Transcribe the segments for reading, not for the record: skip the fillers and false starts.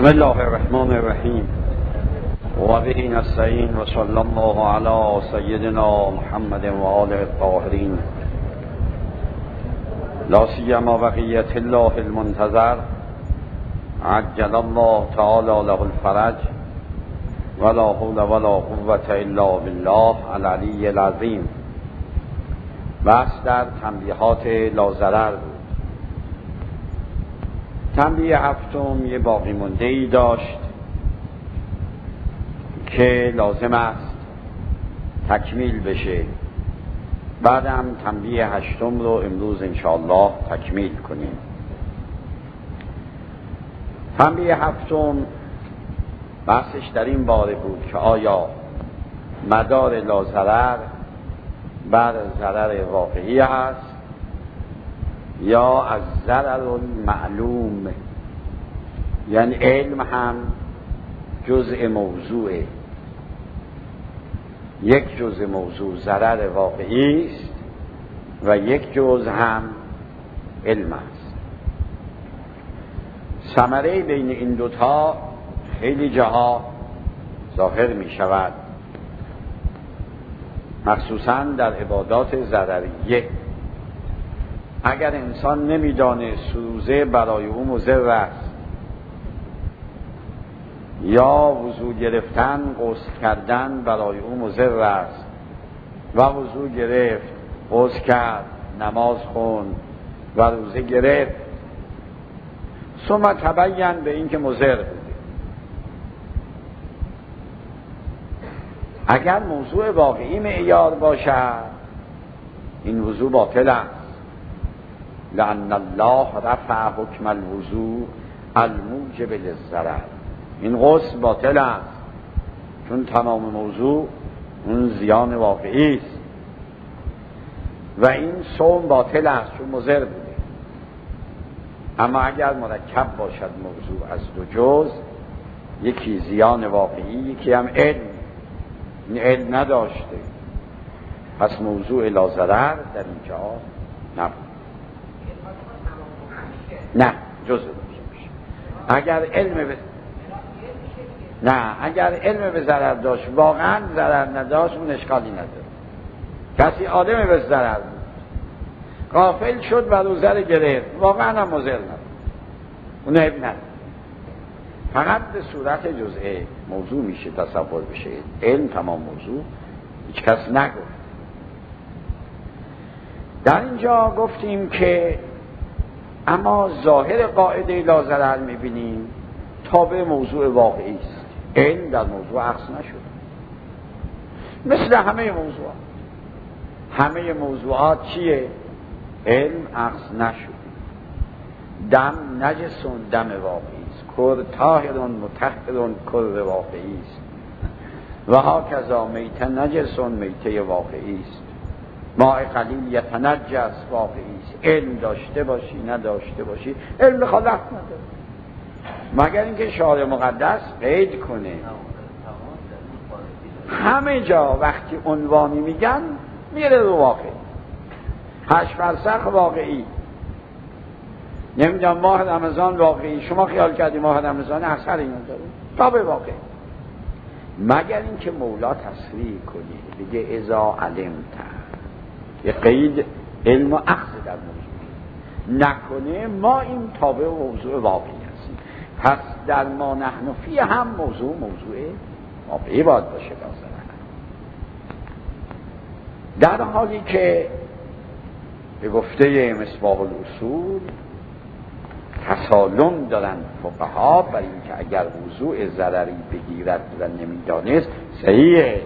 بسم الله الرحمن الرحیم و به نستعین و صلی الله علی سیدنا محمد و آله الطاهرین لا سیما بقیة الله المنتظر عجل الله تعالی له الفرج ولا حول ولا قوة الا بالله العلی العظیم. بحث در تنبیهات لاضرر بود. تنبیه هفتم یه باقی مونده ای داشت که لازم است تکمیل بشه. بعدم تنبیه هشتم رو امروز انشاءالله تکمیل کنیم. تنبیه هفتم بحثش در این باره بود که آیا مدار لاضرر بر ضرر واقعی است یا از ضرر معلوم، یعنی علم هم جزء موضوعه. یک جزء موضوع ضرر واقعی است و یک جزء هم علم است. ثمره بین این دوتا خیلی جاها ظاهر می شود، مخصوصا در عبادات ضرریه. اگر انسان نمیدانه سوزه برای او مضر است یا وضو گرفتن غسل کردن برای او مضر است و وضو گرفت، غسل کرد، نماز خوند و روزه گرفت، ثم تبین به این که مضر بوده، اگر موضوع واقعی معیار باشد این وضو باطل است. لأن الله رفع حکم الوضوء الموجب للضرر. این غسل باطل است چون تمام موضوع اون زیان واقعی است، و این صوم باطل است چون مضر بوده. اما اگر مرکب باشد موضوع از دو جز، یکی زیان واقعی یکی هم علم، این علم نداشته، پس موضوع لاضرر در اینجا نبود. نه جزء میشه. اگر علم به ضرر داشت، واقعا ضرر نداشت، اون اشکالی نداره. کسی آدم به ضرر بود، غافل شد و رو ضرر گرفت، واقعا هم مضر نبود، اون عیب نداره. فقط به صورت جزء موضوع میشه تصور بشه. علم تمام موضوع هیچ کس نگفت. در اینجا گفتیم که اما ظاهر قاعده لاضرر میبینیم تابع موضوع واقعی است. علم در موضوع عکس نشد. مثل همه موضوعات چیه؟ علم عکس نشد. دم نجسون، دم واقعی است. کر طاهرون مطهرون، کر واقعی است. و هاکذا میته نجسون، میته واقعی است. ماء قلیل یتنجس، واقعی است. علم داشته باشی نداشته باشی علم خالق نداره، مگر اینکه شارع مقدس قید کنه. همه جا وقتی عنوانی میگن میره رو واقعی. 8 فرسخ واقعی، نمیدونم ماه رمضان واقعی. شما خیال کردی ماه رمضان اثر اینو داره؟ تابع واقعی. مگر اینکه مولا تصریح کنه بگه اذا علمت، یه قید علم و اخذ در موضوع نکنه، ما این تابع موضوع واقعی هستیم. پس در ما نحن فی هم موضوع واقعی باید باشه لازمه. در حالی که به گفته مصباح الاصول تسالم دارن فقها برای اینکه اگر وضوع ضرری بگیرد و نمیدانست صحیحه،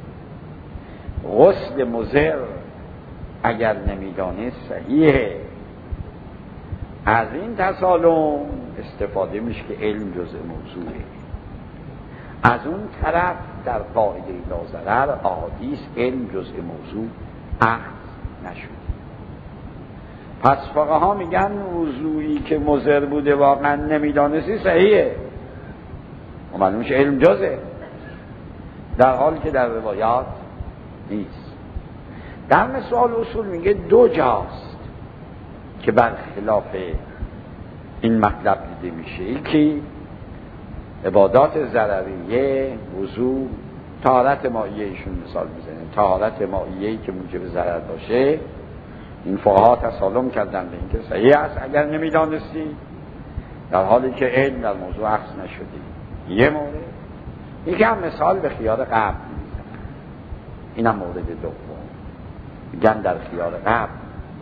غسل مضر اگر نمیدانست صحیحه. از این تسالم استفاده میشه که علم جزء موضوعه. از اون طرف در قاعده لاضرر احادیث علم جزء موضوع اخذ نشد. پس فقها میگن وضوعی که مضر بوده واقعا نمیدانستی صحیحه، و معلوم میشه علم جزءه، در حالی که در روایات نیست. در مثال اصول میگه 2 جاست که برخلاف این مطلب دیده میشه. یکی عبادات ضرریه، وضو، طهارت مائیهشون مثال میزنیم. طهارت مائیه‌ای که موجب ضرر باشه، این فقها تسالم کردن به اینکه صحیح است اگر نمیدانستی، در حالی که علم در موضوع اخذ نشدی. یه مورد. یکی هم مثال به خیار قبل میزنن، این هم مورد دوم. میگن در خیار قبل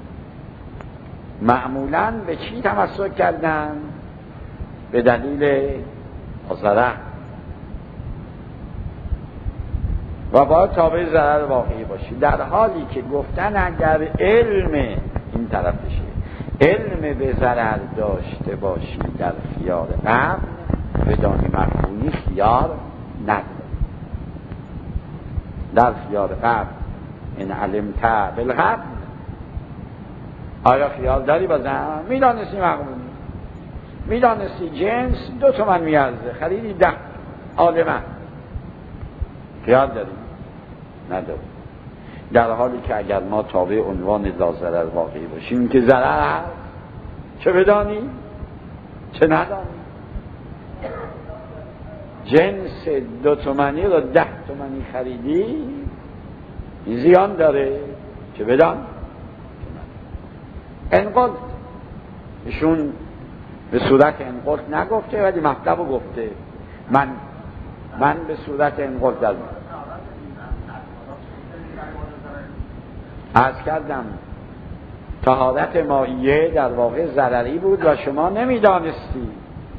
معمولاً به چی تمسک کردن؟ به دلیل ضرر و باید تابع ضرر واقعی باشی، در حالی که گفتن اگر علم این طرفشه، علم به ضرر داشته باشی در خیار قبل، بدانی مقبولی خیار نداری. در خیار قبل این علمت بالقبل، آیا خیال داری بازم؟ میدانستی مقبولی، میدانستی جنس 2 تومن میارزه، خریدی 10 عالمه، خیال داری؟ نداری. در حالی که اگر ما تابع عنوان لاضرر واقعی باشیم که ضرر هست، چه بدانی چه ندانی. جنس 2 تومنی رو 10 تومنی خریدی، این زیان داره، چه بدان. انقل ایشون به صورت انقل نگفته ولی مطلب رو گفته. من به صورت انقل در عرض کردم طهارت مائیه در واقع ضرری بود و شما نمیدانستی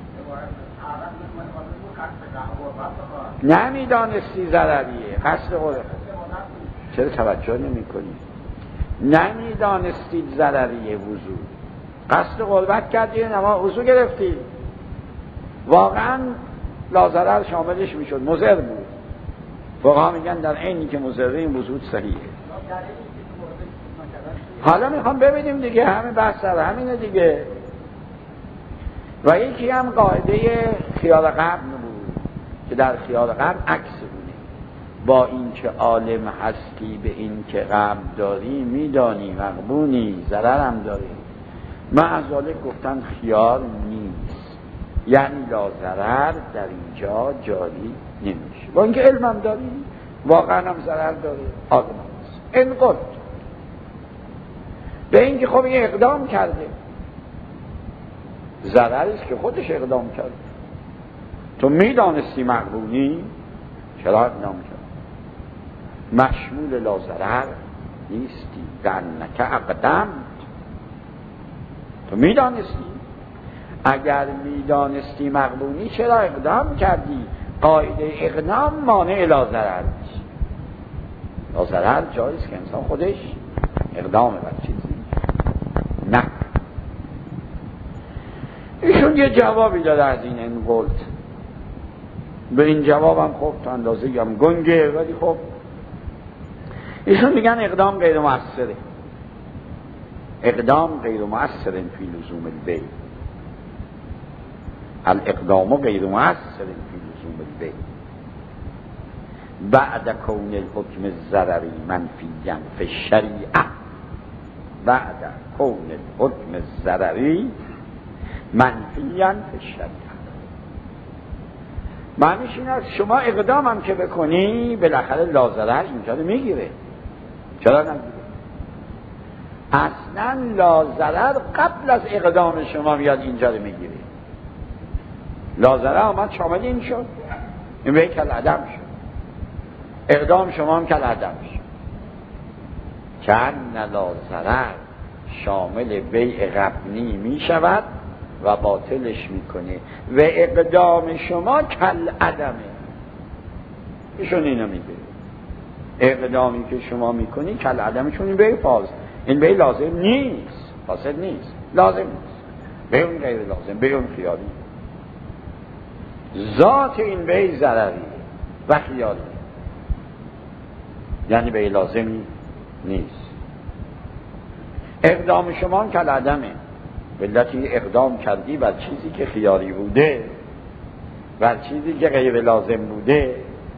ضرریه. قصد قربت چرا توجه نمی کنی؟ نمیدانستید ضرریه وضو، قصد قربت کردی، نما وضو گرفتی، واقعا لاضرر شاملش میشد، مضر بود. فقها میگن در عینی که مضره این وضو صحیحه. حالا میخوام ببینیم دیگه، همه بحث سر همینه دیگه. و یکی هم قاعده خیال قبل بود که در خیال قبل عکس بوده، با این که عالم هستی به این که قبل داری، میدانی مغبونی، ضرر هم داری، معذاله گفتن خیال نیست، یعنی لا ضرر در اینجا جاری نمیشه، با اینکه علم هم داری، واقعا هم ضرر داره، آدم هست. انقل به اینکه خب این اقدام کرده، ضرریست که خودش اقدام کرده، تو میدانستی مغبونی، چرا اقدام کرد؟ مشمول لا ضرر نیستی، لأنک اقدمت. تو میدانستی، اگر میدانستی مغبونی چرا اقدام کردی؟ قاعده اقدام مانع لا ضرر نیست. لا ضرر جاییست که انسان خودش اقدام بر چیزی نه. ایشون یه جوابی داده از این انقلت. به این جوابم خب تا اندازه هم گنگه، ولی خب ایشون میگن اقدام غیر مؤثره. اقدام غیر مؤثر فی لزوم البیع. الاقدام غیر مؤثر فی لزوم البیع بعد کون الحکم الضرری منفیا فی الشریعه. بعد کون الحکم الضرری منفیا فی الشریعه. معنیش این است شما اقدام هم که بکنی بالاخره لا ضرر اینجا رو میگیره. چرا نمیگیره؟ اصلا لا ضرر قبل از اقدام شما میاد اینجا رو میگیره. لا ضرر آمد شامل این شد، این به کل عدم شد، اقدام شما هم کل عدم شد. چند لا ضرر شامل بیع غبنی میشود و باطلش میکنه و اقدام شما کل عدمه. ایشون اینو میگه، اقدامی که شما میکنی کل عدمه، چون این بیع فاسد، این بیع لازم نیست، فاسد نیست، لازم نیست، بیع اون غیر لازم، بیع اون خیالی. ذات این بیع ضرری و خیالی، یعنی بیع لازمی نیست. اقدام شما هم کل عدمه، بلتی اقدام کردی بر چیزی که خیاری بوده، بر چیزی که غیر لازم بوده،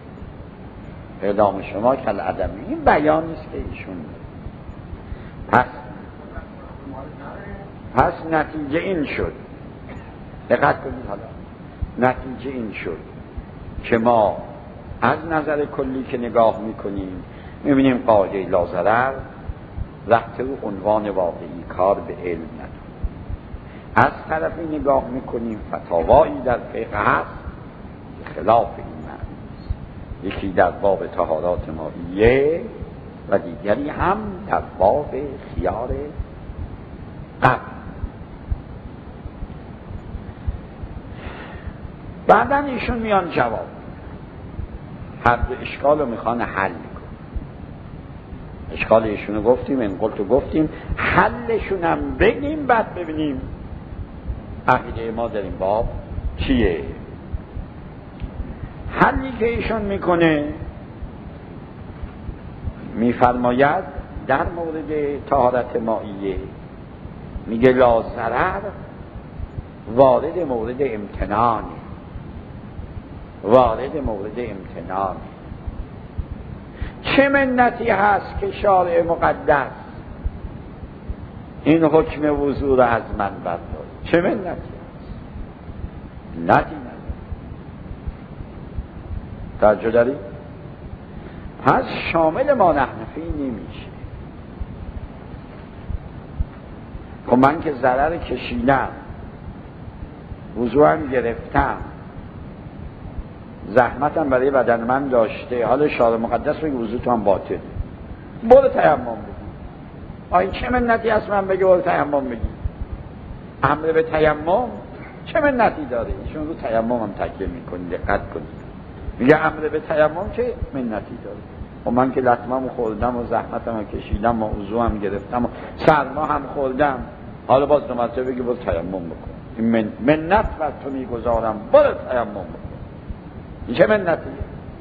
اقدام شما کل عدمی. این بیان نیست که ایشون پس نتیجه این شد. دقت کنید حالا نتیجه این شد که ما از نظر کلی که نگاه میکنیم میبینیم قاعده لا ضرر وقت رو عنوان واقعی کار به علم نداره. از طرفی نگاه میکنیم فتاوایی در فقه هست خلاف این معنیست، یکی در باب طهارات مائیه و دیگری هم در باب خیار قبل. بعدا ایشون میان جواب هر دو اشکال رو میخوان حل کنن. اشکال ایشون رو گفتیم، این قلت گفتیم، حلشون هم بگیم، بعد ببینیم عقیده ما در این باب چیه. حلی که ایشون میکنه میفرماید در مورد طهارت مائیه میگه لا ضرر وارد مورد امتنانه، وارد مورد امتنانه. چه منتی هست که شارع مقدس این حکم وضو را از من برداشت؟ چه منتی هست؟ منتی نداره. توجه داری؟ پس شامل ما نحنفی نمیشه. خب من که ضرر کشیدم، وضو هم گرفتم، زحمتم برای بدن من داشته، حالا شارع مقدس بگه وضو تو هم باطل، برو تیمم بگی. این چه منتی هست من بگه برو تیمم بگی؟ امر به تیمم چه منتی داره؟ ایشون رو تیمم هم تکیه میکنی، دقت کنید. میگه امر به تیمم چه منتی داره؟ و من که لطمم خوردم و زحمتم رو کشیدم و وضو هم گرفتم و سرما هم خوردم، حالا باز دو مرتبه بگه برو تیمم بکن. این منت بر تو میگذارم، برو تیمم بکن. این چه منتیه؟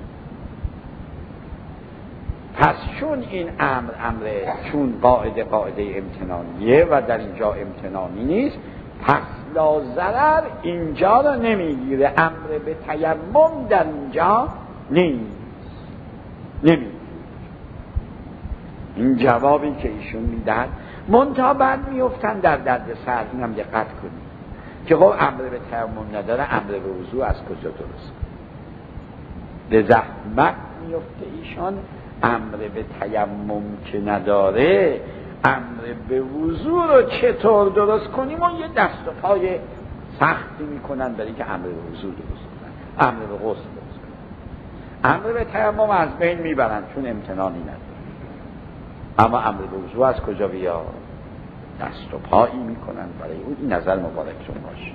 پس چون این امره، چون قاعده امتنانیه و در اینجا امتنانی نیست، پس لا ضرر اینجا رو نمیگیره، امر به تیمم در اینجا نیست، نمیگیره. این جوابی که ایشون میدن منتها بعد میفتن در درد سر. این هم دقت کنید که خب امر به تیمم نداره، امر به وضو از کجا درست؟ به زحمت میفته ایشان. امر به تیمم که نداره، امر به وضو رو چطور درست کنیم و یه دست و پای سختی میکنن برای که امر به وضو درست کنن، امر به غسل درست کنن. امر به تیمم از بین میبرن چون امتنانی نداره، اما امر به وضو از کجا بیاد؟ دست و پایی میکنن برای اون. این نظر مبارکتون باشه.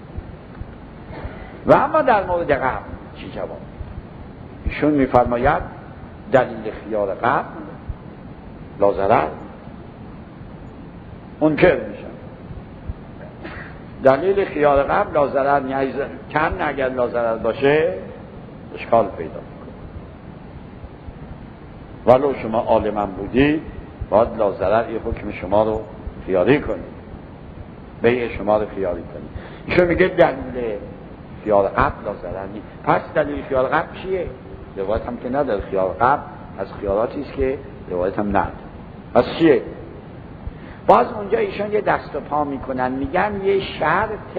و اما در مورد قبل چی جواب؟ ایشون میفرماید دلیل خیال قبل لا ضرر منکر میشن. دلیل خیال قبل لا ضرر کم، اگر لا ضرر باشه اشکال پیدا میکنه. ولو شما عالمم بودید باید لا ضرر یه حکم شما رو خیالی کنید، بیع شما رو خیالی کنید. ایشون میگه دلیل خیال قبل لا ضرر نیست. پس دلیل خیال قبل چیه؟ روایت هم که نداره. خیال قبل از خیالاتی است که روایت هم نداره. پس چیه؟ باز اونجا ایشون یه دست و پا میکنن، میگن یه شرط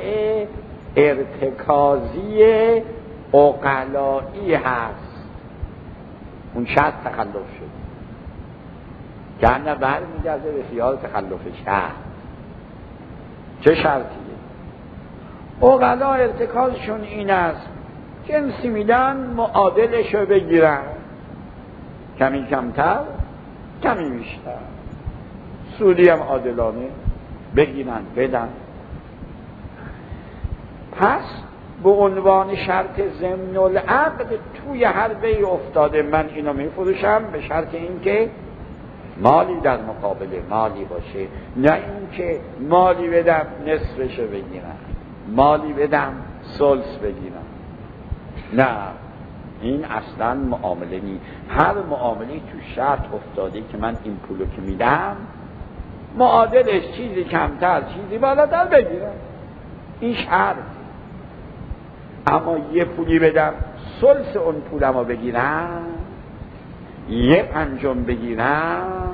ارتکازی عقلایی هست، اون شرط تخلف شد که نه برمیگرده به خیال تخلف شرط. چه شرطیه؟ عقلا ارتکازشون این است جنسی میدن معادلش رو بگیرن، کمی کمتر کمی بیشتر، سودی هم عادلانه بگیرن بدن. پس به عنوان شرط ضمن العقد توی هر بیع افتاده من اینو میفروشم به شرط اینکه مالی در مقابل مالی باشه، نه اینکه مالی بدم نصفشو بگیرم، مالی بدم ثلث بگیرم. نه، این اصلا معامله نیست. هر معامله تو شرط افتاده که من این پولو که میدم معادلش چیزی کمتر چیزی بالاتر بگیرم، این شرط. اما یه پولی بدم ثلث اون پولمو بگیرم، یه پنجم بگیرم،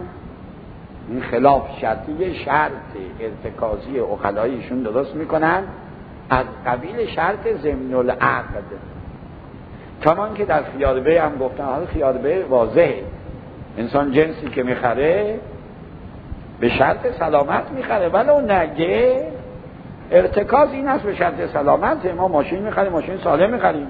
این خلاف شرطی. یه شرط ارتکازی عقلاییشون درست میکنن از قبیل شرط ضمن العقد. کمان که در خیار بیع هم گفتن، حالا خیار بیع واضحه، انسان جنسی که میخره به شرط سلامت میخره، ولو نگه ارتکاز این است به شرط سلامت. ما ماشین میخریم ماشین سالم میخریم،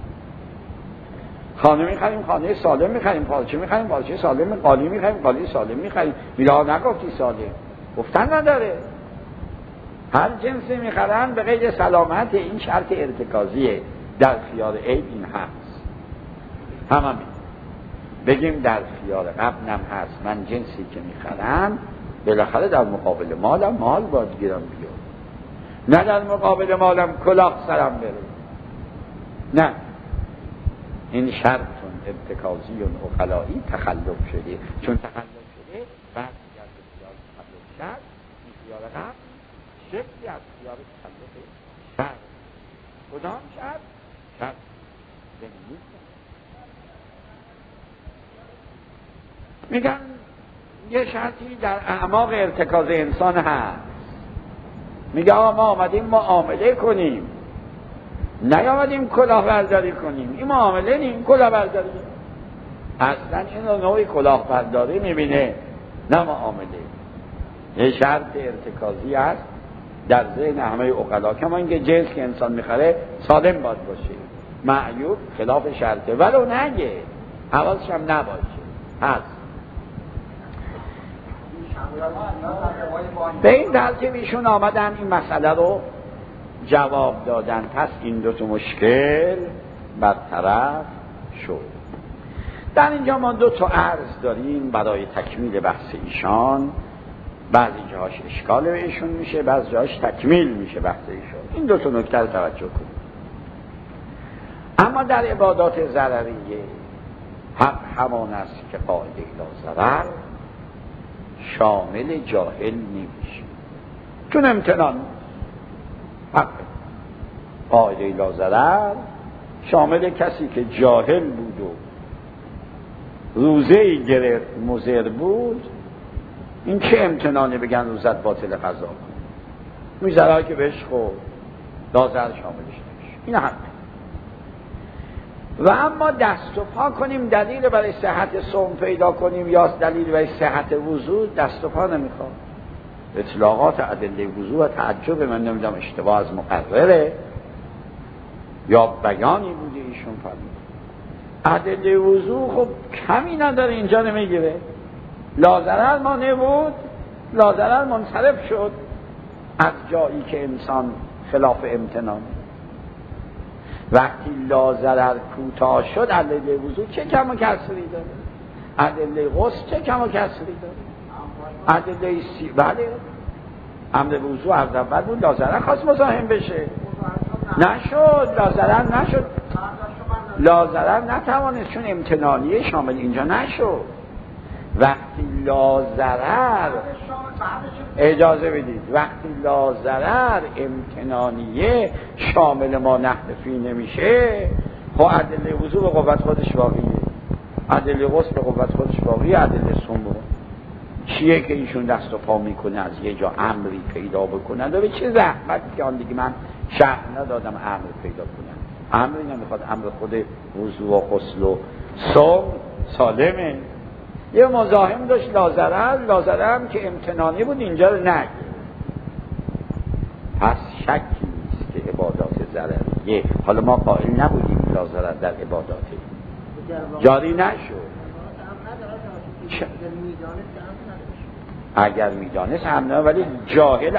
خانه میخریم خانه سالم میخریم، پارچه میخریم پارچه سالم، قالی میخریم قالی سالم میخریم. میلا نگفتی سالم، گفتن نداره. هر جنسی میخرن به غیر سلامت، این شرط ارتکازیه. در خیار عیب این هست. همین بگیم در خیار قبلم هست، من جنسی که میخرم بالاخره در مقابل مالم مال باید گیرم بیاد، نه در مقابل مالم کلاه سرم بره. نه، این شرطون ارتکازی و عقلایی تخلف شده. چون تخلف شده بعد دیگر به خیار تخلف شد، این خیار قبل شکلی از خیار تخلف شد. کدام شد؟ شد زمینی. میگن یه شرطی در اعماق ارتکاز انسان هست. میگه آقا ما آمدیم معامله کنیم، نیامدیم کلاهبرداری کنیم. این معامله نیم، کلاهبرداری. اصلا این نوعی کلاهبرداری میبینه، نه معامله. یه شرط ارتکازی هست در ذهن همه عقلا، کما اینکه جنس که انسان میخره سالم باید باشه، معیوب خلاف شرطه، ولو نگه حواسش هم نباشه. هست به این ترتیب ایشون آمدن این مسئله رو جواب دادن. پس این دو تا مشکل برطرف شد. در اینجا ما دو تا عرض داریم برای تکمیل بحث ایشان. بعضی جاهاش اشکال به ایشون میشه، بعضی جاهاش تکمیل میشه بحث ایشون. این دو تا نکته رو توجه کنید. اما در عبادات ضرریه حق همان است که قاعده لا ضرر شامل جاهل نمیشه، چون امتنان حق قاعده لا ضرر شامل کسی که جاهل بود و روزه‌ای گرفت مضر بود. این چه امتنانی بگن روزت باطل قضا کن؟ این ضرری که بهش خورد لا ضرر شاملش نمیشه. این حق. و اما دست و پا کنیم دلیل برای صحت صوم پیدا کنیم یا دلیل برای صحت وضو، دست و پا نمیخواد. اطلاقات ادله وضو و تعجب من نمیدونم اشتباه از مقرره یا بیانی بوده ایشون فرمود. ادله وضو خب کمی نداره، اینجا نمیگیره. لا ضرر مانع بود، لا ضرر منصرف شد از جایی که انسان خلاف امتنان. وقتی لا ضرر کوتاه شد ادله وضو چه کم و کسری داره؟ ادله غسل چه کم و کسری داره؟ ادله بله امر وضو از اول بود، لا ضرر خواست مزاحم بشه، نشد. لا ضرر نشد، لا ضرر نتوانست، چون امتنانیه شامل اینجا نشد. وقتی لا ضرر، اجازه بدید، وقتی لا ضرر امتنانیه شامل ما نحنفی نمیشه، خب ادله وضو به قوت خودش باقیه، ادله غسل به قوت خودش باقیه، ادله صوم چیه که ایشون دست و پا میکنه از یه جا امری پیدا بکنن؟ و به چه زحمتی که آن دیگه من شرح ندادم امر پیدا کنم. امری نمیخواد، امر خود وضو و غسل و صوم سالمه. یه مزاحم داشت لا ضرر هم که امتنانی بود، اینجا رو نگه. پس شکی نیست که عبادات ضرریه، حالا ما قائل نبودیم لا ضرر در عبادات جاری نشد. اگر میدانست هم نه، ولی جاهل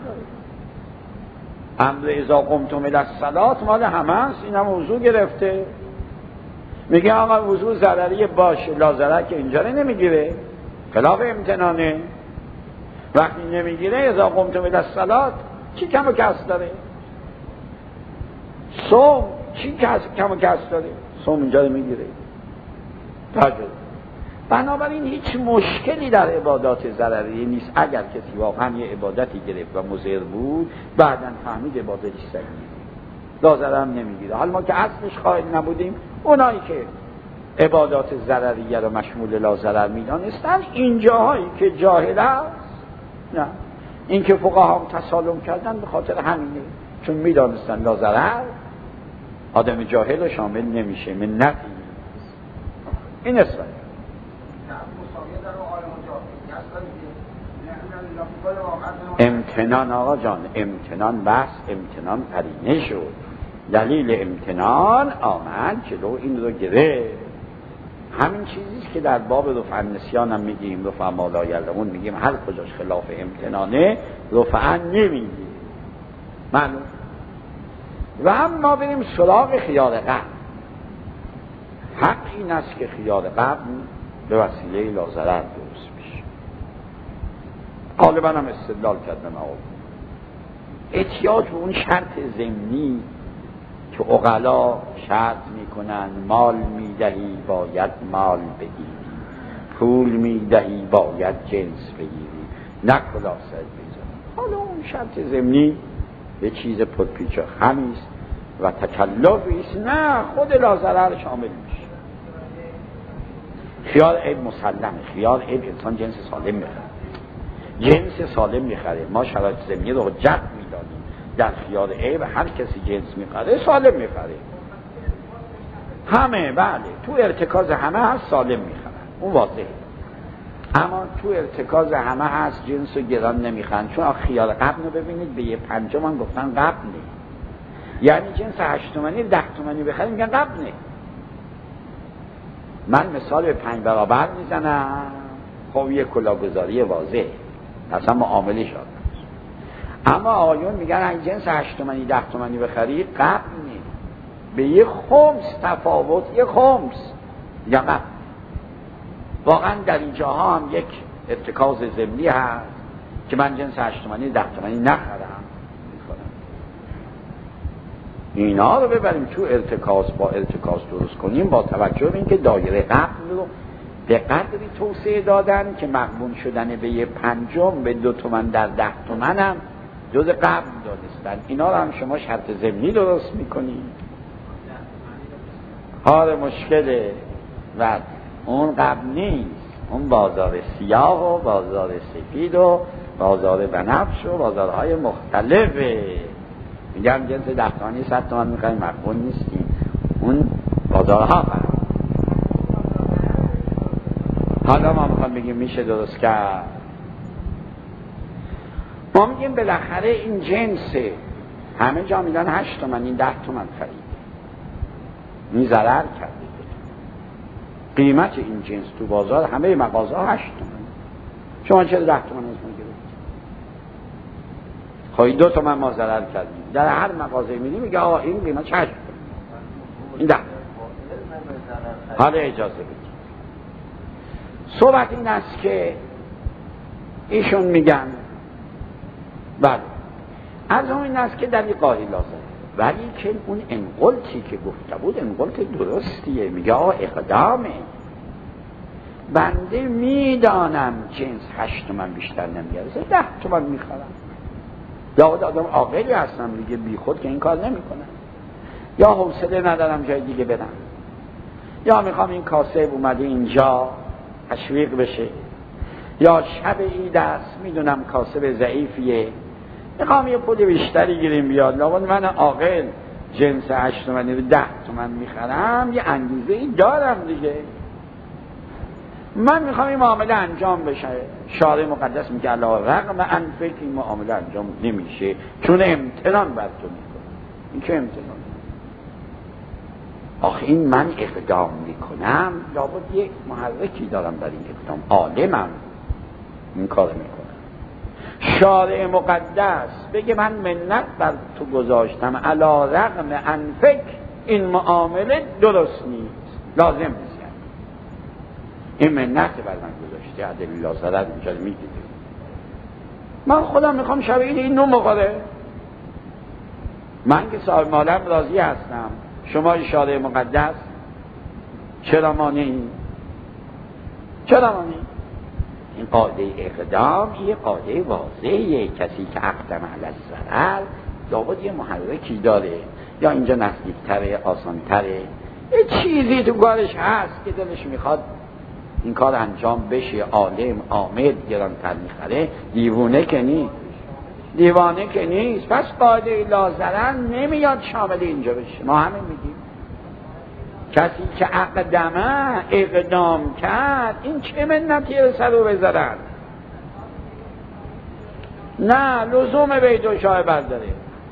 امر اذا قمتم الی الصلاة مال همه است. این هم وضو گرفته، میگه آقا وضو ضرری باشه، لا ضرر که اینجا رو نمیگیره، خلاف امتنانه. وقتی نمیگیره اذا قمتم الی الصلاة چی کم و کس داره؟ صوم چی کم و کس داره؟ صوم اینجا رو میگیره. بنابراین هیچ مشکلی در عبادات ضرری نیست. اگر کسی واقعا یه عبادتی گرفت و مضر بود، بعداً فهمید عبادتش صحیحه، لا ضرر هم نمیگیره. حالا ما که اصلش قائل نبودیم، اونایی که عبادات ضرریه رو مشمول لا ضرر میدانستن، این جاهایی که جاهل است، نه، این که فقها هم تسالم کردن به خاطر همینه، چون میدانستن لا ضرر، آدم جاهل رو شامل نمیشه. منت این اسم امتنان. آقا جان امتنان بس، امتنان قرینه شد، دلیل امتنان آمد جلو این رو گرفت. همین چیزیست که در باب رفع النسیان هم میگیم، رفع ما لا یعلمون میگیم هر کجاش خلاف امتنانه رفعا نمیگیم، معلوم. و هم ما بریم سراغ خیال قبل. حق این است که خیال قبل به وسیله لا ضرر درست میشه. غالبا هم استدلال کردن آقا احتیاج به اون شرط ضمنی که عقلا شرط میکنن، مال میدهی باید مال بگیری، پول میدهی باید جنس بگیری، نه خلاصه بگیری. حالا اون شرط ضمنی یه چیز پرپیچ و خمیست و تکلفیست، نه خود لا ضرر شامل میشه. خیال عیب مسلمه، خیال عیب انسان جنس سالم میخره، جنس سالم میخره. ما شرایط ضمنی رو حجت میدانیم، در خیال عیب هر کسی جنس میخره سالم میخره، همه بله تو ارتکاز همه هست سالم میخرن، اون واضحه. اما تو ارتکاز همه هست جنس و گران نمیخرن. چون خیال قبل رو ببینید به یه پنجم هم گفتن قبل نه، یعنی جنس 8 تومانی 10 تومانی بخریم میگن قبل نه. من مثال به 5 برابر میزنم، خب یه کلاهگذاری واضحه، اصلا معامله شد. اما آقایون میگن اگه جنس 8 تومانی 10 تومانی بخری قبل نه، به یه خمس تفاوت، یه خمس یا قبل. واقعا در اینجاها هم یک ارتکاز ضمنی هست که من جنس 8 تومانی 10 تومانی نخرم میکنم. اینا رو ببریم تو ارتکاز، با ارتکاز درست کنیم، با توجه به اینکه دایره قبل رو به قدری توسعه دادن که مقبول شدن به یه پنجم به 2 تومن در 10 تومن هم جز قبل دانستن. اینا رو هم شما شرط ضمنی درست میکنید، حال مشکله. و اون قبل نیست، اون بازار سیاه و بازار سفید و بازار بنفش و بازارهای مختلفه. میگم جنس 10 تومانی 100 تومن میخوایم مقبول نیستیم، اون بازارها فرق. حالا ما میخوام بگیم میشه درست کرد، ما میگیم بالاخره این جنسه، همه جا میدن 8 تومن این 10 تومن خریده، این ضرر کرده. قیمت این جنس تو بازار همه مغازه 8 تومن، شما چرا 10 تومن از ما گرفتید؟ خواهی 2 تومن ما ضرر کردیم. در هر مغازه میدیم میگه آقا این قیمت 8 تومن، این 10. حالا اجازه بدید صحبت این است که ایشون میگن بله از اون این است که در این قاعده لازم، ولی که اون انقلتی که گفته بود انقلت درستیه. میگه آقا اقدامه، بنده میدانم جنس 8 تومن بیشتر نمیارزه 10 تومن میخرم، یا آدم عاقلی هستم دیگه بی خود که این کار نمیکنم، یا حوصله ندارم جای دیگه برم، یا میخوام این کاسب اومده اینجا تشویق بشه، یا شب عید است میدونم کاسب ضعیفیه میخوام یه پول بیشتری گیریم بیاد، لابد من عاقل جنس 8 تومنی رو 10 تومن میخرم، یه انگیزه ای دارم دیگه، من میخوام این معامله انجام بشه. شارع مقدس میگه علی رغم انفک این معامله انجام نمیشه چون امتنان بر تو میکنه. این که امتنان آخه این من اقدام میکنم لابد یک محرکی دارم در این اقدام، عالمم این کار میکنم. شارع مقدس بگه من منت بر تو گذاشتم علی رغم انفک این معامله درست نیست، لازم نیست، این منت بر من گذاشته عدل لا ضرر اینجا میگیده. من خودم میخوام شب این نو بخوره، من که صاحب مالم راضی هستم، شما شارع مقدس چرا مانعی؟ چرا مانعی؟ این قاعده اقدام یه قاعده واضحه، کسی که اقدم علی الضرر لابد یه محرکی داره، یا اینجا نزدیکتره آسانتره، یه چیزی تو کارش هست که دلش میخواد این کار انجام بشه. عالم عامل گرانتر میخره، دیوونه که نیست. دیوانه که نیست. پس قاعده لاضرر نمیاد شامل اینجا بشه. ما همه میگیم کسی که اقدام کرد، این چه منتی به سر او بذارن؟ نه لزوم بیت و شاه برداره.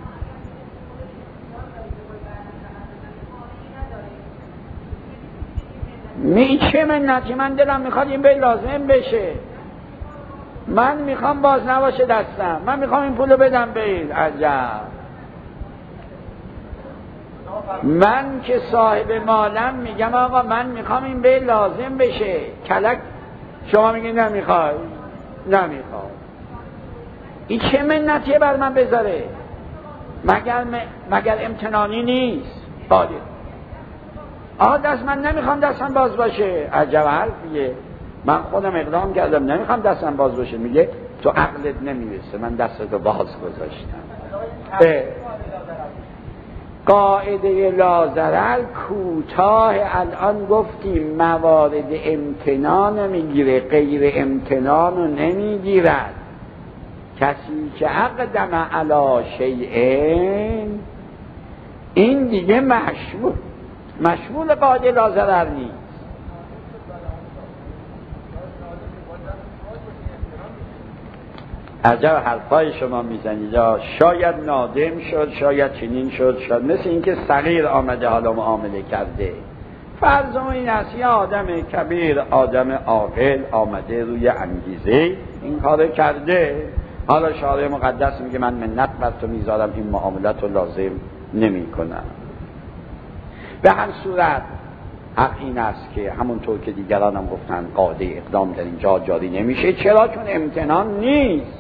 چه منتی؟ من دلم میخواد این بیت لازم بشه، من میخوام باز نباشه دستم، من میخوام این پولو بدم بیت. عجب، من که صاحب مالم میگم آقا من میخوام این بیت لازم بشه، کلک شما میگین نمیخوای. این چه منتیه بر من بذاره؟ مگر امتنانی نیست؟ قادر دست من نمیخوام دستم باز باشه. عجب حرفیه. من خودم اقدام کردم نمیخوام دستم باز باشه، میگه تو عقلت نمیرسه من دستتو باز گذاشتم. قاعده لاضرر کوتاه الان گفتیم موارد امتنان میگیره، غیر امتنان رو نمیگیرد. کسی که اقدم علی شیء، این دیگه مشمول قاعده لاضرر نیست. عجب حرفای شما میزنید. شاید نادم شد، شاید چنین شد، شاید مثل اینکه صغیر آمده حالا معامله کرده. فرض این است یه آدم کبیر، آدم عاقل آمده روی انگیزه این کار کرده. حالا شارع مقدس میگه من منت بر تو میذارم، این معاملت رو لازم نمی کنم. به هر صورت حق این است که همونطور که دیگران هم گفتن قاعده اقدام در اینجا جاری نمیشه. چرا؟ چون امتنان نیست.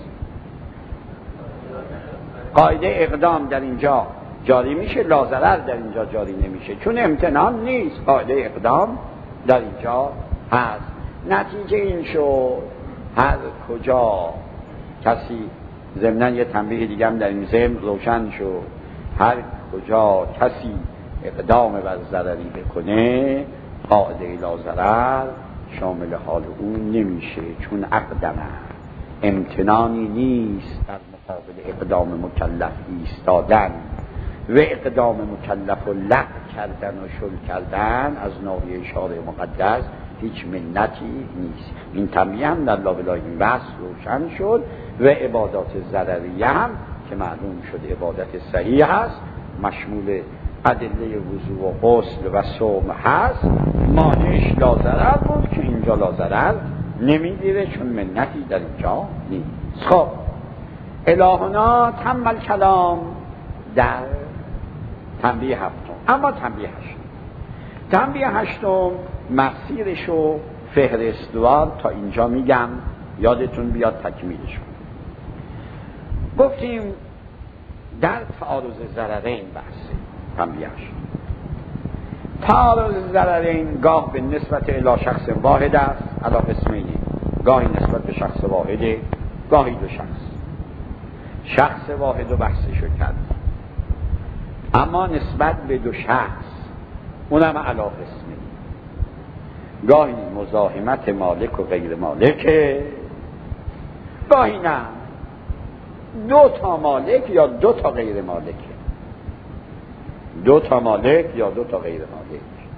قاعده اقدام در اینجا جاری میشه، لاضرر در اینجا جاری نمیشه چون امتنان نیست. قاعده اقدام در اینجا هست. نتیجه این شد هر کجا کسی، ضمناً یه تنبیه دیگه هم در این ضمن روشن شد، هر کجا کسی اقدام بر ضرری بکنه قاعده لاضرر شامل حال اون نمیشه، چون اقدم امتنانی نیست در مقابل اقدام مکلف ایستادن و اقدام مکلف و لغو کردن و شل کردن از ناحیه شارع مقدس هیچ منتی نیست. این تنبیه هم در لابلای این بحث روشن شد و عبادات ضرریه هم که معلوم شد عبادت صحیح هست، مشمول ادله وضو و غسل و صوم هست. مانعش لاضرر بود که اینجا لاضرر نمیگیره چون منتی در اینجا نیست. خب الهنا تم الکلام در تنبیه هفتم. اما تنبیه هشتم مسیرشو فهرستوار تا اینجا میگم یادتون بیاد تکمیلش کنم. گفتیم در تعارض ضررین بحثه تنبیه هشتم. تعارض ضررین گاه به نسبت الی شخص واحد است علی قسمینی، گاهی نسبت به شخص واحده، گاهی دو شخص واحد و بحثشو کرد. اما نسبت به دو شخص اونم علی قسمینی، گاهی مزاحمت مالک و غیر مالک، گاهی نه دو تا مالک یا دو تا غیر مالک، دو تا مالک یا دو تا غیر مالک.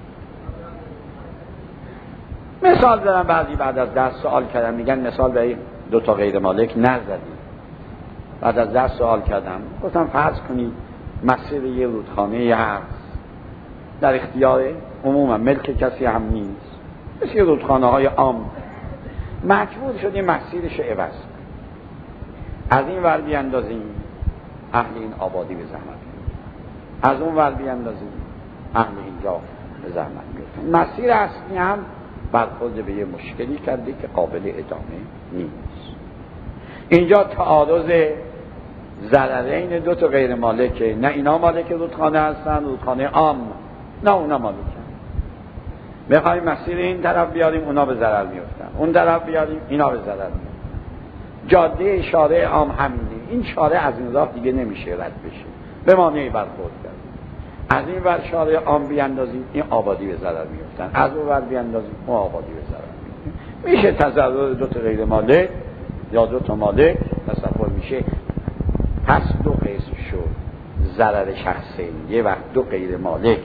مثال دارم، بعد از درس سوال کردم میگن مثال به دو تا غیر مالک نزدید. بعد از درس سوال کردم گفتم فرض کنید مسیر یه رودخانه هست در اختیار عموما ملک کسی هم نیست، مثل رودخانه های عام، مجبور شدیم مسیرش عوض از این ور بیاندازیم اهل این آبادی به زحمت، از اون ور بیاندازیم اهل اینجا به زحمت میفتن. مسیر اصلی هم برخورد به یه مشکلی کرده که قابل ادامه نیست. اینجا تعارض ضررین دو تا غیر مالکه، نه اینا مالک رودخانه هستن، رودخانه عام، نه اونا مالکن. میخوایم مسیر این طرف بیاریم اونا به ضرر میفتن، اون طرف بیاریم اینا به ضرر میفتن. جاده شارع عام همینه، این شارع از این راه دیگه نمیشه رد بشه، به مانعی برخورد کرد. از این ور شارع عام بیاندازیم این آبادی به ضرر میفتن، از اون ور بیاندازیم اون آبادی به ضرر میفتن. میشه تضرر دو تا غیر مالک یا دو تا مالک تصور میشه پس دو قسم شد، ضرر شخصی یه وقت دو غیر مالک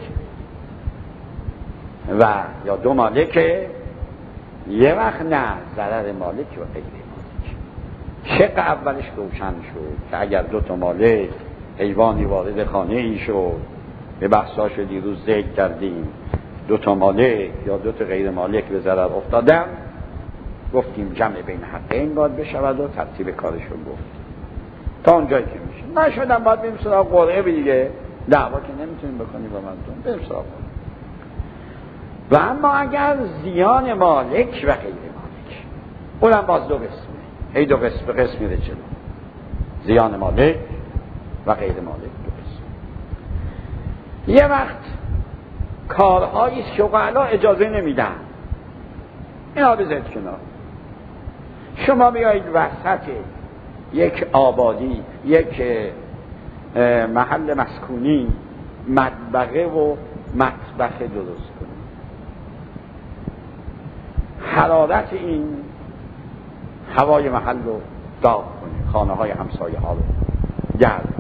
و یا دو مالکه، یه وقت نه ضرر مالک و غیر مالک. شق اولش روشن شد که اگر دو تا مالک حیوانی وارد خانه ای شد، به بحثاش دیروز ذکر کردیم، دو تا مالک یا دو تا غیر مالک به ضرر افتادن، گفتیم جمع بین حقین باید بشود و ترتیب کارشون گفت تا اونجایی که میشه. نشدن باید بریم سراغ قرعه دیگه، دعوا که نمیتونیم بکنیم با مردم، بریم سراغ قرعه. و اما اگر زیان مالک و غیر مالک، اونم باز دو قسمه، هی دو قسم به قسم میره جلو، زیان مالک و غیر مالک دو قسم. یه وقت کارهایی است که عقلا اجازه نمیدن، اینا بذارید کنار. شما بیایید وسط یک آبادی، یک محل مسکونی مطبخه و مطبخ درست کنید، حرارت این هوای محل رو داغ کنید، خانه های همسایه ها رو گرم،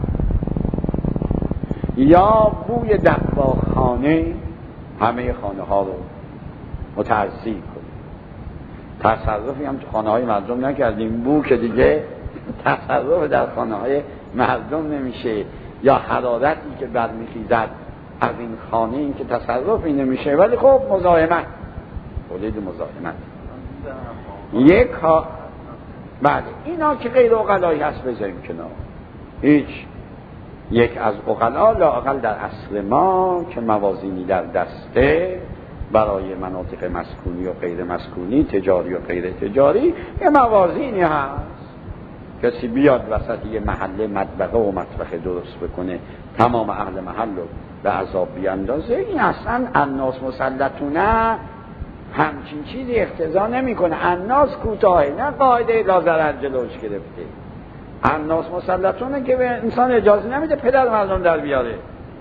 یا بوی دباغخانه همه خانه ها رو متعذی کنید. تصرفی هم تو خانه های مردم نکردیم، بو که دیگه تصرف در خانه های مردم نمیشه، یا حرارتی که برمیخیزد از این خانه این که تصرفی نمیشه، ولی خب مزاحمت، ولید مزاحمت یک ها. بله اینا که غیر عقلایی هست بذاریم کنار، هیچ یک از عقلا لااقل در اصل ما که موازینی در دسته برای مناطق مسکونی و غیر مسکونی، تجاری و غیر تجاری، یه موازینی هست. کسی بیاد وسط یه محله مطبخه و مطبخه درست بکنه، تمام اهل محل رو به عذاب بیاندازه، این اصلا الناس مسلطونه همچین چیزی اقتضا نمیکنه. الناس کوتاهه، نه قاعده لا ضرر جلوش گرفته. الناس مسلطونه که به انسان اجازه نمیده پدر مردم در بیاره.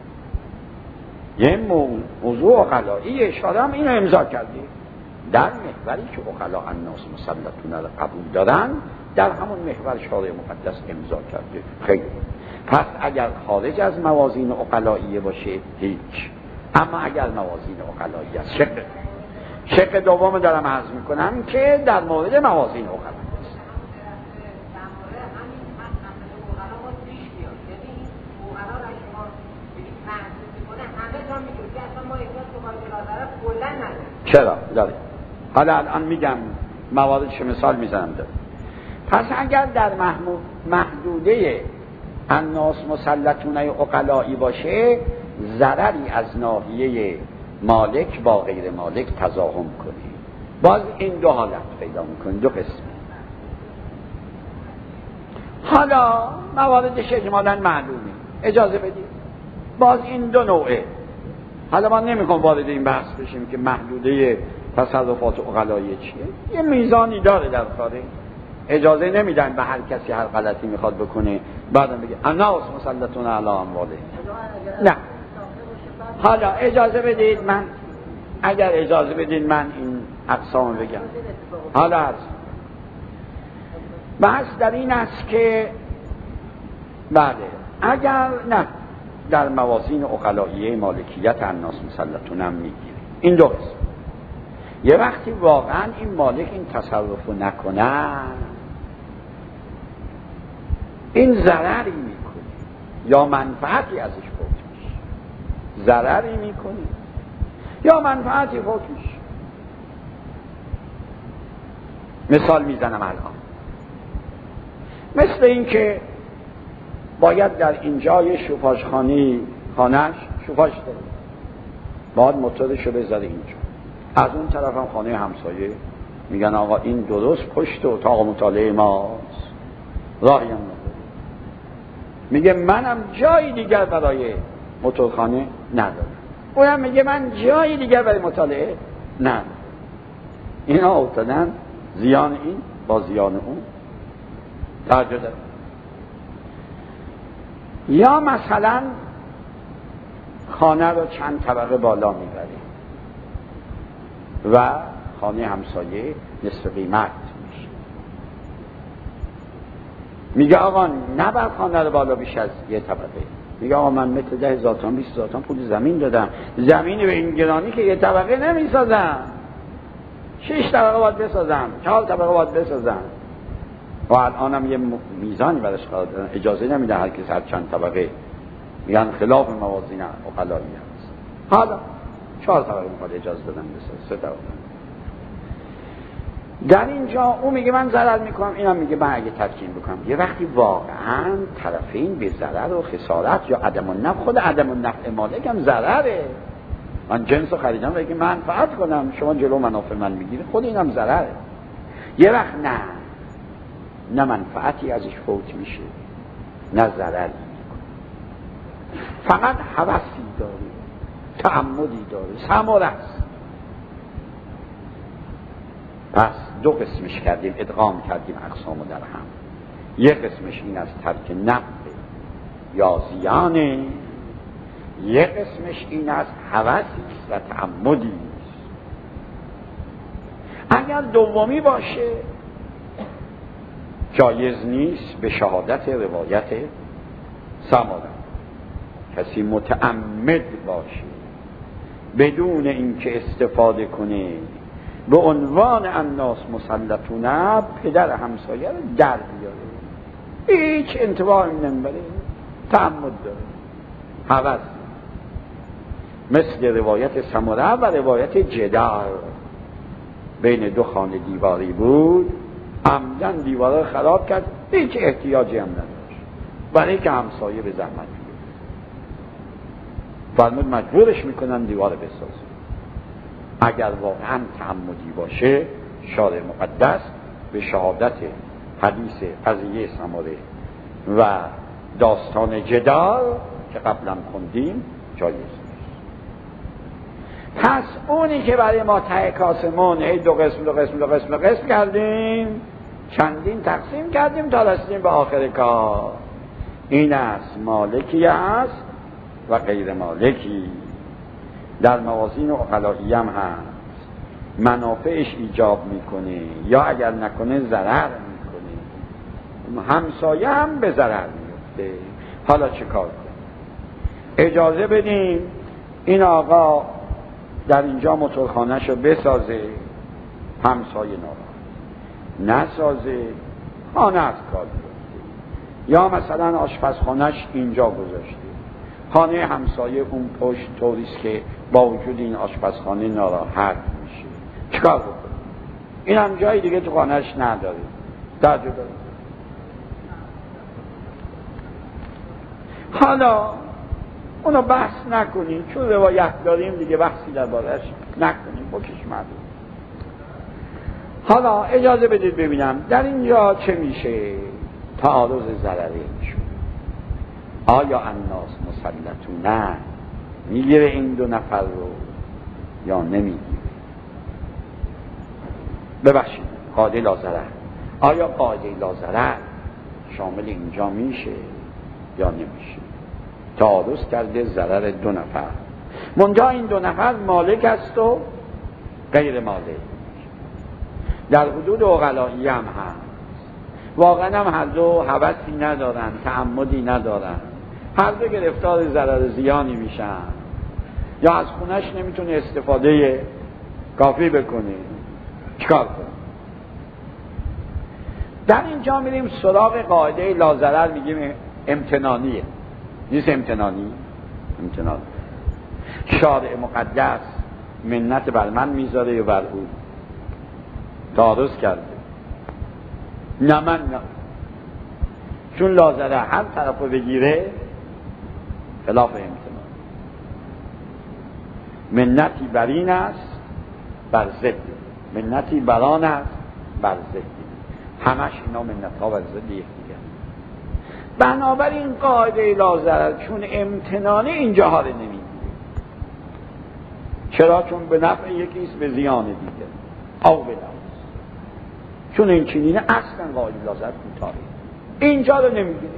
یه موضوع عقلایی اشاره هم اینو امضا کردی در محوری که عقلا الناس مسلطونه رو قبول دارن، در همون محور شارع مقدس امضا کرده. خیلی پس اگر خارج از موازین عقلاییه باشه هیچ، اما اگر موازین عقلایی است، شق دوم دارم عرض میکنم که در مورد موازین عقلا چرا داره. حالا الان میگم مواردش مثال میزنم داره. پس اگر در محدوده الناس مسلطونه عقلایی باشه، ضرری از ناحیه مالک با غیر مالک تضاهم کنه، باز این دو حالت پیدا میکنه، دو قسم. حالا مواردش اجمالاً معلومه، اجازه بدید باز این دو نوعه. حالا ما نمیخوام وارد این بحث بشیم که محدوده تصرفات عقلایی چیه، یه میزانی داره در کاره، اجازه نمیدن به هر کسی هر غلطی میخواد بکنه بعدم بگه الناس مسلطون علی امواله. نه حالا اجازه بدید من، اگر اجازه بدید من این اقسام بگم. حالا بحث در این است که بله اگر نه در موازین عقلاییه مالکیت الناس مسلطون هم میگیره این دو قسم. یه وقتی واقعا این مالک این تصرف رو نکنه، این ضرری میکنه یا منفعتی ازش فوت میشه، ضرری میکنه یا منفعتی فوت میشه. مثال میزنم الان، مثل این که باید در اینجا یه شوفاژخانه خانهش شوفاژ داره، باید موتورشو بذاره اینجا، از اون طرف هم خانه همسایه میگن آقا این درست پشت اتاق مطالعه ماست، راهی هم نداره. میگه منم جایی دیگر برای موتورخانه ندارم، اونم میگه من جایی دیگر برای مطالعه ندارم. اینا افتادن زیان این با زیان اون توجه داره. یا مثلا خانه رو چند طبقه بالا میبره و خانه همسایه نصف قیمت میشه. میگه آقا نبر خانه رو بالا بیش از یه طبقه. میگه آقا من متر 10,000 تومان 20,000 تومان پول زمین دادم، زمین به این گرانی که یه طبقه نمیسازم، 6 طبقه باید بسازم، 4 طبقه باید بسازم. و الانم یه میزانی برش قرار دادن، اجازه نمیده هر کس هر چند طبقه، میگن خلاف موازین عقلایی هست. حالا 4 طبقه میخواد اجازه دادن بسازه، 3 طبقه. در اینجا اون میگه من ضرر میکنم، اینم میگه من اگه تدکین بکنم. یه وقتی واقعا طرفین به ضرر و خسارت یا عدم النفع، خود عدم النفع مالک هم ضرره. من جنس رو خریدم بگه منفعت کنم، شما جلو منافع من میگیره، خود اینم ضرره. یه وقت نه منفعتی ازش فوت میشه نه ضرری میکنه، فقط هوسی داره، تعمدی داره، ثمره است. پس 2 قسمش کردیم، ادغام کردیم اقسامو در هم. یک قسمش این از ترک نفع یا زیانه، یک قسمش این از هوسی و تعمدی است. اگر دومی باشه جایز نیست به شهادت روایت سماعت. کسی متعمد باشه بدون اینکه استفاده کنه به عنوان الناس مسلطونه، پدر همسایه رو در بیاره، هیچ انتباهی نمیبره، تعمد داره، هوس. مثل روایت سمره و روایت جدار، بین 2 خانه دیواری بود، عمدن دیواره خراب کرد، هیچ احتیاجی هم نداشت، برای که همسایه به زحمت بیاره. فرمود مجبورش میکنن دیواره بسازه. اگر واقعا تعمدی باشه، شارع مقدس به شهادت حدیث قضیه سمره و داستان جدال که قبلا خوندیم جایز نیست. پس اونی که برای ما ته کاسمون 2 قسم کردیم، چندین تقسیم کردیم تا رسیدیم به آخر کار، این است مالکی است و غیر مالکی. در موازین عقلایی هم هست، منافعش ایجاب میکنه یا اگر نکنه ضرر میکنه، همسایه هم به ضرر میفته. حالا چه کار کنیم؟ اجازه بدیم این آقا در اینجا موتورخانه‌شو بسازه، همسایه ناراحت، نسازه، خانه از کار بیفته. یا مثلا آشپزخانه‌ش اینجا گذاشته، خانه همسایه اون پشت طوریست که با وجود این آشپزخانه ناراحت میشه، چیکار بکنه؟ این هم جای دیگه تو خانه‌اش نداره، درجه داره. حالا اونو بحث نکنیم، چون روایت داریم دیگه بحثی در بارش نکنیم، بکش مردم. حالا اجازه بدید ببینم در اینجا چه میشه. تعارض ضرری شد. آیا الناس مسلطونه میگیره این 2 نفر رو یا نمیگیره؟ ببخشید، قاعده لا ضرر. آیا قاعده لا ضرر شامل اینجا میشه یا نمیشه؟ تعارض کرده ضرر 2 نفر، منتها این 2 نفر مالک است و غیر مالک. در حدود عقلایی هم هست، واقعا هم هر دو هوسی ندارن، تعمدی ندارن، هر دو گرفتار ضرر زیانی میشن، یا از خونش نمیتونه استفاده کافی بکنه، چیکار کنه؟ در اینجا میریم سراغ قاعده لا ضرر، میگیم امتنانیه. نیست امتنانی؟ امتنان. شارع مقدس منت بر من میذاره یا بر او؟ تعارض کرده. نه من نه، چون لا ضرر هر طرفو بگیره خلاف امتنان. منتی بر این است بر ضد، منتی بر آن است بر ضد، همش اینا منت ها بر ضد یکدیگر. بنابراین قاعده لا ضرر چون امتنانی اینجا ها رو نمیگیره. چرا؟ چون به نفع یکیست به زیان دیگه، او به نفع. چون این چنینه اصلا قاعده لا ضرر کوتاهه، اینجا رو نمیگیره.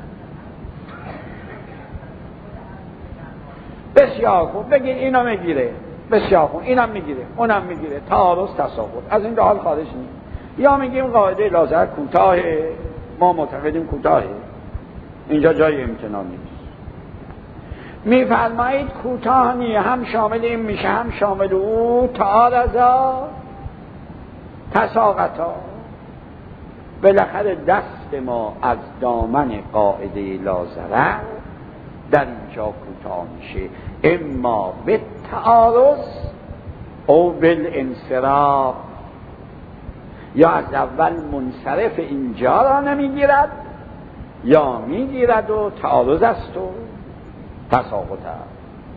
بسیار خوب، بگید اینا میگیره، بسیار خوب اینم میگیره اونم میگیره، تعارض تساقط از این حال خارج نیست. یا میگیم قاعده لا ضرر کوتاهه ما معتقدیم کوتاهه، اینجا جای امتنان نیست. میفرمایید کوتاه نی، هم شامل این میشه هم شامل او، تعارضا تساقطا. بالاخره دست ما از دامن قاعده لا ضرر در اینجا کوتاه میشه، اما به تعارض او بالانصراف، یا از اول منصرف اینجا را نمیگیرد یا میگیرد و تعارض است و تساقط است.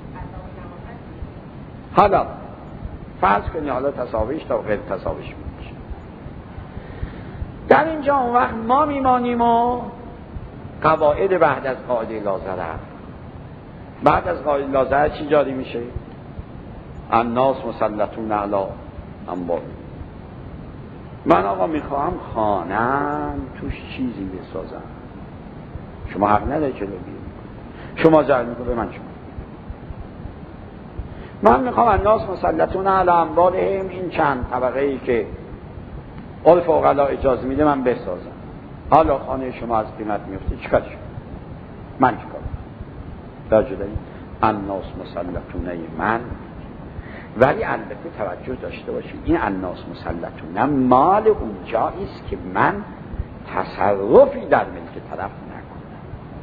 حالا فرض کنی حالا تساویش تا غیر تساویش میشه. در اینجا اون وقت ما میمانیم و قواعد بعد از قاعده لا ضرر. بعد از قاعده لا ضرر چی جاری میشه؟ الناس مسلطون علی اموالهم. من آقا میخواهم خانم توش چیزی بسازم، شما حق نداری که بگید، شما ضرر میکنه به من شما. من میخوام الناس مسلطون علی اموالهم، این چند طبقه ای که عرف عقلا اجازه میده من بسازم. حالا خانه شما از قیمت میفته، چیکار شد؟ من چیکار در جدایی الناس مسلطونه من. ولی البته توجه داشته باشید این الناس مسلطونه مال اونجا است که من تصرفی در ملک طرف نکنم.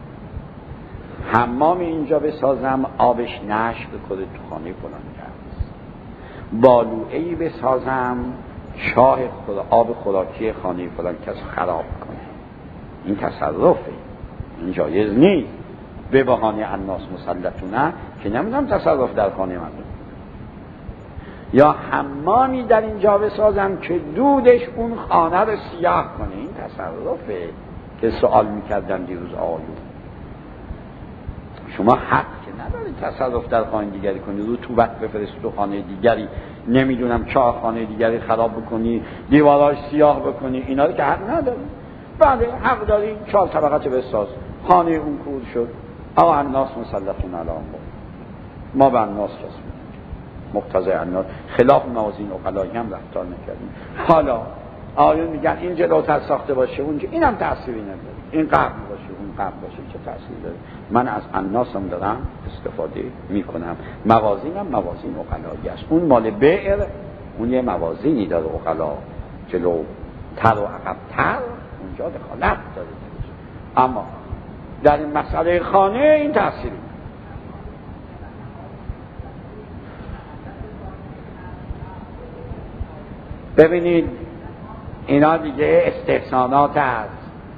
حمام اینجا بسازم آبش نشت کنه تو خانه فلان کس، بالوعه‌ای بسازم شاه آب خوراکی خانه فلان کس خراب کنه، این تصرفه، این جایز نیست. به بهانه الناس مسلطونه که نمیدونم تصرف در خانه من. یا حمامی در اینجا بسازم که دودش اون خانه رو سیاه کنه، این تصرفه که سوال میکردن دیروز آقایون. شما حق که نداری تصرف در خانه دیگری کنی، رو تو وقت بفرست تو خانه دیگری، نمیدونم چهار خانه دیگری خراب بکنی، دیواراش سیاه بکنی، اینا رو که حق نداری. بله حق داری 4 طبقات بساز، خانه اون کور شد. او الناس مسلطون علی اموالهم، ما به الناس کس مقتضی الناس خلاف موازین عقلایی هم رفتار نکردیم. حالا آیون میگن این جلوتر ساخته باشه اونجا، اینم تأثیری نداره، این قبل باشه اون قبل باشه چه تأثیری داره؟ من از الناسم دارم استفاده میکنم، موازینم موازین عقلایی است. اون مال بئر اون یه موازینی داره عقلا، جلو تر و عقب تر اونجا دخالت داره، اما در این مسئله خانه این تأثیری. ببینید اینا دیگه استحسانات هست.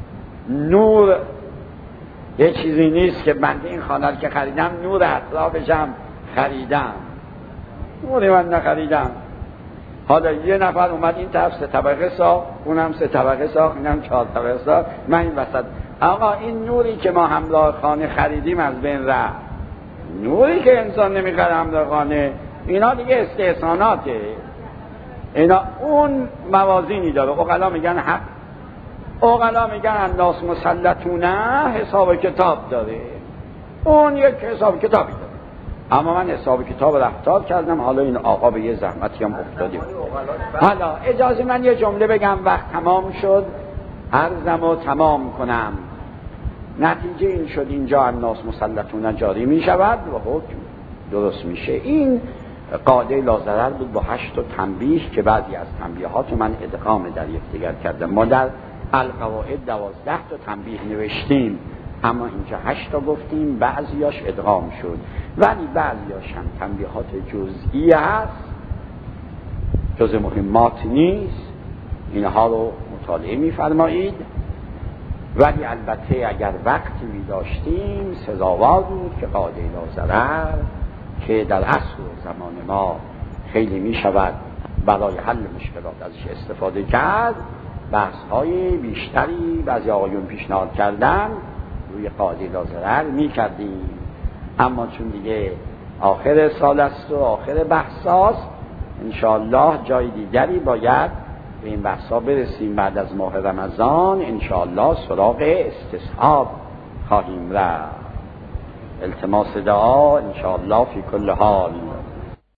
نور یه چیزی نیست که من این خانه رو که خریدم نور اطرافشم خریدم، نوری من نخریدم. حالا یه نفر اومد این طرف 3 طبقه ساخت، اونم 3 طبقه ساخت، اینم 4 طبقه ساخت، من این وسط. آقا این نوری که ما همراه خانه خریدیم از بین رفت، نوری که انسان نمیخره همراه خانه، اینا دیگه استحساناته. اینا اون موازینی داره. عقلا میگن حق، عقلا میگن الناس مسلطونه حساب کتاب داره، اون یک حساب کتابی داره. اما من حساب کتاب رفتار کردم، حالا این آقا به یه زحمتی هم افتادیم. حالا اجازه من یه جمله بگم، وقت تمام شد عرضم و تمام کنم. نتیجه این شد اینجا الناس مسلطونه جاری می شود و حکم درست میشه. این قاعده لا ضرر بود با 8 تنبیه که بعضی از تنبیهات من ادغام در یکدیگر کردم. ما در القواعد 12 تنبیه نوشتیم، اما اینجا 8 گفتیم، بعضیاش ادغام شد، ولی بعضیاش هم تنبیهات جزئی هست، جزء مهمات نیست. اینها رو مطالعه می‌فرمایید. ولی البته اگر وقتی می داشتیم سزاوار بود که قاعده لا ضرر که در عصر و زمان ما خیلی می شود برای حل مشکلات ازش استفاده کرد، بحث های بیشتری بعضی آقایون پیشنهاد کردن روی قاعده لا ضرر می کردیم. اما چون دیگه آخر سال است و آخر بحث هاست، انشاءالله جای دیگری باید به این بحثا برسیم. بعد از ماه رمضان انشاءالله سراغ استصحاب خواهیم رفت. التماس دعا انشاءالله فی کل حال.